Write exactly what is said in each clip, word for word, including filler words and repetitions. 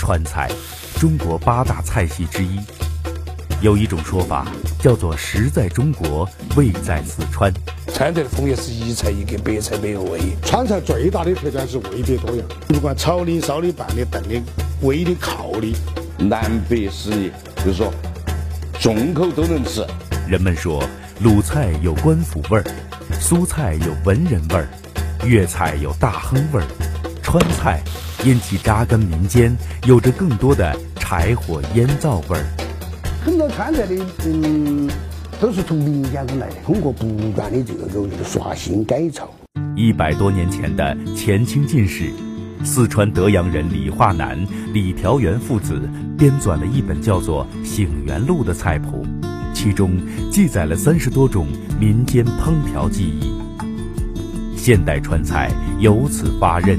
川菜，中国八大菜系之一。有一种说法叫做食在中国，味在四川。 川菜的风味是一菜一个，百菜百味。 川菜最大的特点是味别多样，不管炒的、烧的、拌的、炖的、煨的、烤的， 南北适宜，就是说众口都能吃。 人们说鲁菜有官府味儿，苏菜有文人味儿，粤菜有大亨味儿，川菜因其扎根民间，有着更多的柴火烟灶味儿。 很多川菜的嗯都是从民间中来的，通过不断的这个这个刷新改造。 一百多年前的前清进士，四川德阳人李化南、李调元父子编纂了一本叫做《醒园录》的菜谱，其中记载了三十多种民间烹调技艺。现代川菜由此发轫。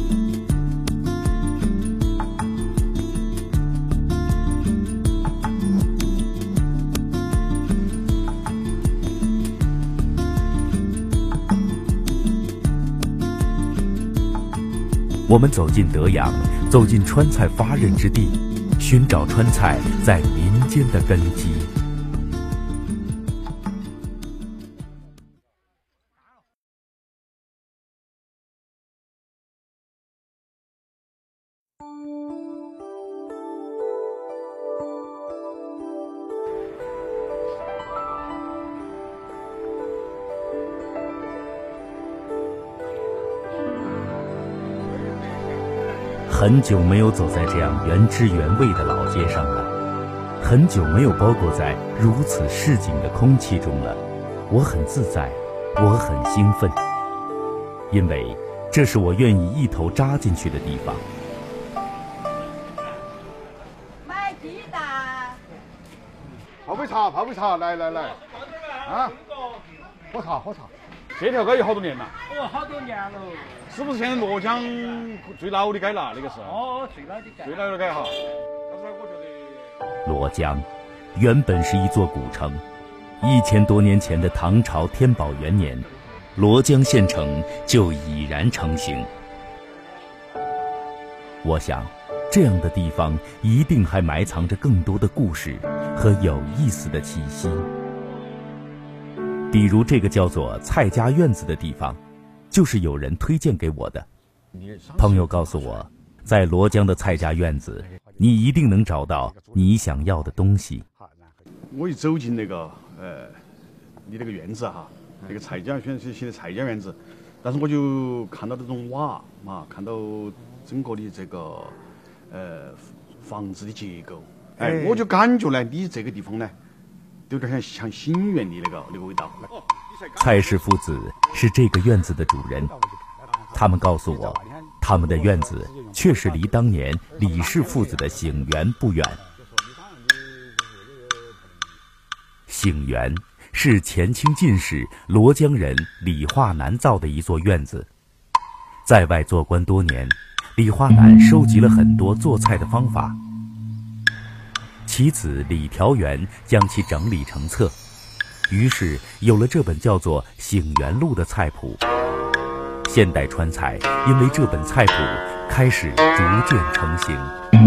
我们走进德阳，走进川菜发轫之地，寻找川菜在民间的根基。很久没有走在这样原汁原味的老街上了，很久没有包裹在如此市井的空气中了。我很自在，我很兴奋，因为这是我愿意一头扎进去的地方。 买鸡蛋， 泡杯茶，泡杯茶，来来来，啊，喝茶喝茶。 这条街有好多年了。 哦，好多年了。 是不是现在洛江最老的街了？那个是。 哦，最老的街。 最老的街哈。 罗江原本是一座古城，一千多年前的唐朝天宝元年，罗江县城就已然成型。我想，这样的地方一定还埋藏着更多的故事和有意思的气息。比如这个叫做蔡家院子的地方，就是有人推荐给我的。朋友告诉我，在罗江的蔡家院子，你一定能找到你想要的东西。 我一走进那个呃，你那个院子哈，那个蔡家院是现在蔡家院子，但是我就看到那种瓦嘛，看到整个的这个呃房子的结构，哎，我就感觉呢，你这个地方呢，有点像像新园的那个那个味道。 蔡氏父子是这个院子的主人，他们告诉我，他们的院子确实离当年李氏父子的醒园不远。醒园是前清进士罗江人李化南造的一座院子，在外做官多年，李化南收集了很多做菜的方法，其子李调元将其整理成册，于是有了这本叫做《醒园录》的菜谱。现代川菜因为这本菜谱开始逐渐成型。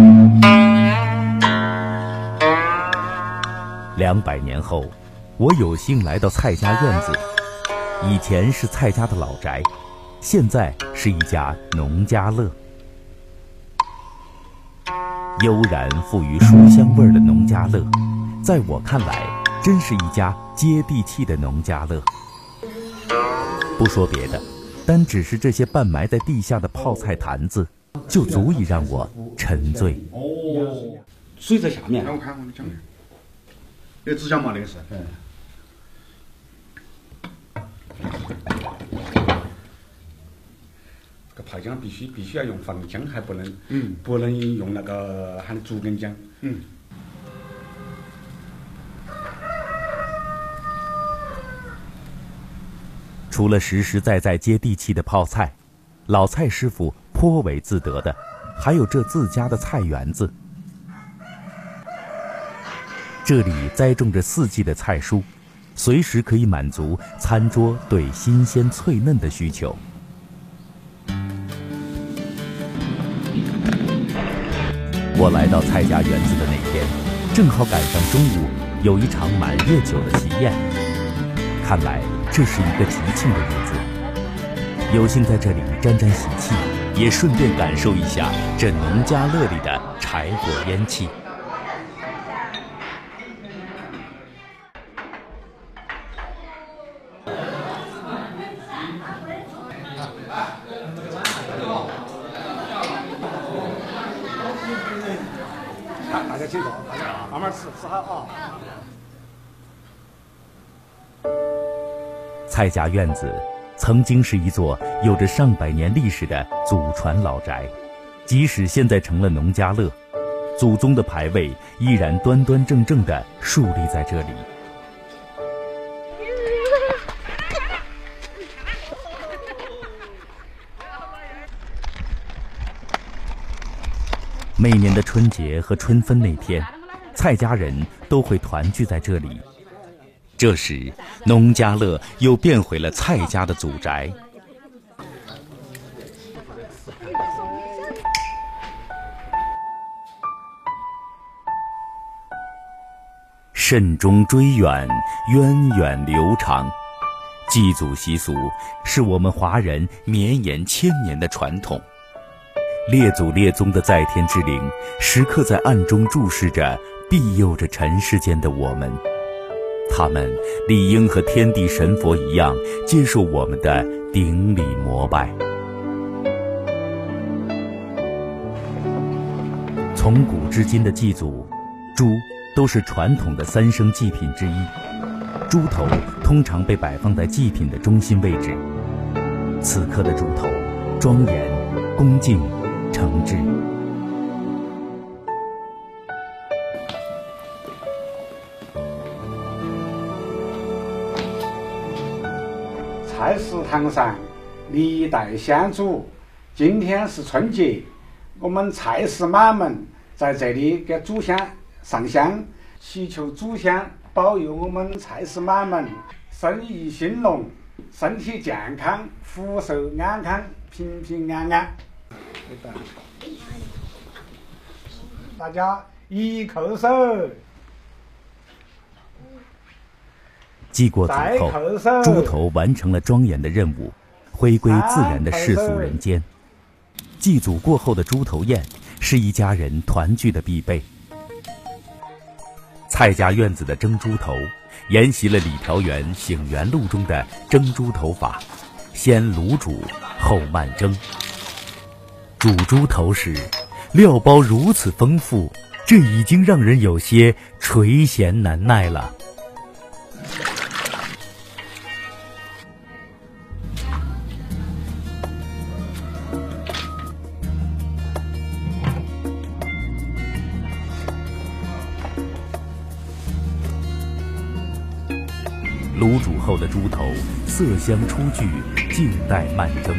两百年后，我有幸来到蔡家院子，以前是蔡家的老宅，现在是一家农家乐。悠然富于书香味的农家乐，在我看来，真是一家接地气的农家乐。不说别的，单只是这些半埋在地下的泡菜坛子，就足以让我沉醉。 哦，水在下面。我看我讲，那指甲嘛，那个是。嗯。这个泡姜必须必须要用黄姜，还不能，嗯，不能用那个喊竹根姜。嗯。 除了实实在在接地气的泡菜，老蔡师傅颇为自得的，还有这自家的菜园子。这里栽种着四季的菜蔬，随时可以满足餐桌对新鲜脆嫩的需求。 我来到蔡家园子的那天，正好赶上中午有一场满月酒的喜宴，看来这是一个吉庆的日子。有幸在这里沾沾喜气，也顺便感受一下这农家乐里的柴火烟气。 大家请坐，大家慢慢吃，吃好啊。 蔡家院子曾经是一座有着上百年历史的祖传老宅，即使现在成了农家乐，祖宗的牌位依然端端正正地竖立在这里。每年的春节和春分那天，蔡家人都会团聚在这里。这时，农家乐又变回了蔡家的祖宅。慎终追远，源远流长。祭祖习俗是我们华人绵延千年的传统。列祖列宗的在天之灵，时刻在暗中注视着、庇佑着尘世间的我们。他们理应和天地神佛一样，接受我们的顶礼膜拜。从古至今的祭祖，猪都是传统的三牲祭品之一。猪头通常被摆放在祭品的中心位置。此刻的猪头，庄严、恭敬、诚挚。 菜市堂上历代先祖，今天是春节，我们菜市马们在这里给祖先上香，祈求祖先保佑我们菜市马们生意兴隆，身体健康，福寿安康，平平安安。大家一叩首。 祭过祖后，猪头完成了庄严的任务，回归自然的世俗人间。祭祖过后的猪头宴是一家人团聚的必备。蔡家院子的蒸猪头沿袭了李调园《醒元录》中的蒸猪头法，先卤煮后慢蒸。煮猪头时，料包如此丰富，这已经让人有些垂涎难耐了。卤煮后的猪头色香初具，静待慢蒸。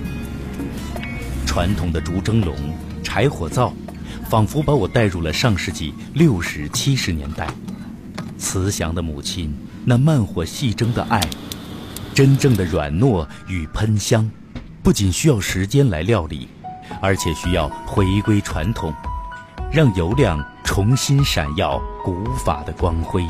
传统的竹蒸笼、柴火灶，仿佛把我带入了上世纪六十七十年代。慈祥的母亲，那慢火细蒸的爱，真正的软糯与喷香，不仅需要时间来料理，而且需要回归传统，让油亮重新闪耀古法的光辉。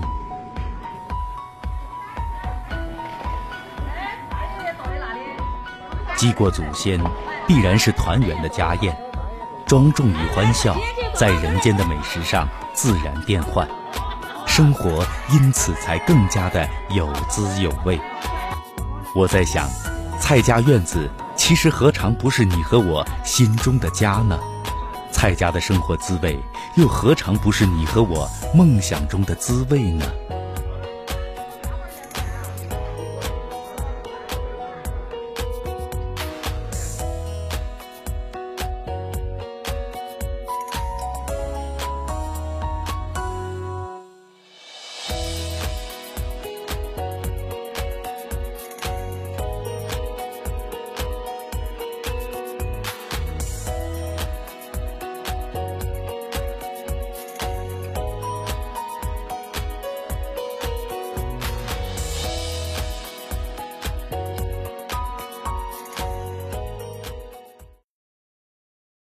祭过祖先，必然是团圆的家宴，庄重与欢笑在人间的美食上自然变换，生活因此才更加的有滋有味。我在想，蔡家院子其实何尝不是你和我心中的家呢？蔡家的生活滋味又何尝不是你和我梦想中的滋味呢？